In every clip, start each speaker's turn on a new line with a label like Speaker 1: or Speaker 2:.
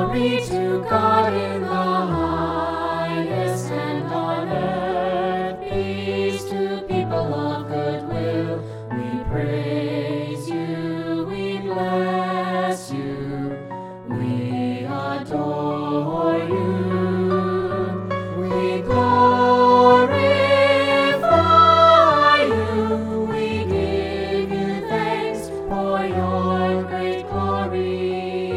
Speaker 1: Glory to God in the highest, and on earth peace to people of good will. We praise you, we bless you, we adore you. We glorify you, we give you thanks for your great glory.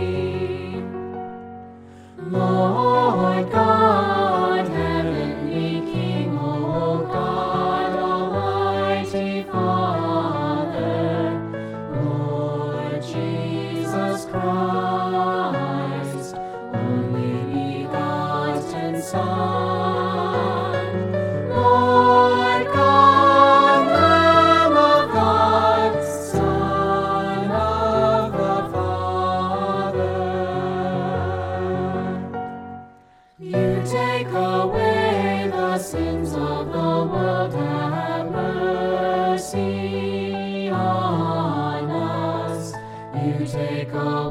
Speaker 1: Lord God, heavenly King, O God, almighty Father, Lord Jesus Christ, only begotten Son, Lord God, Lamb of God, Son of the Father. You take away the sins of the world, have mercy on us. You take away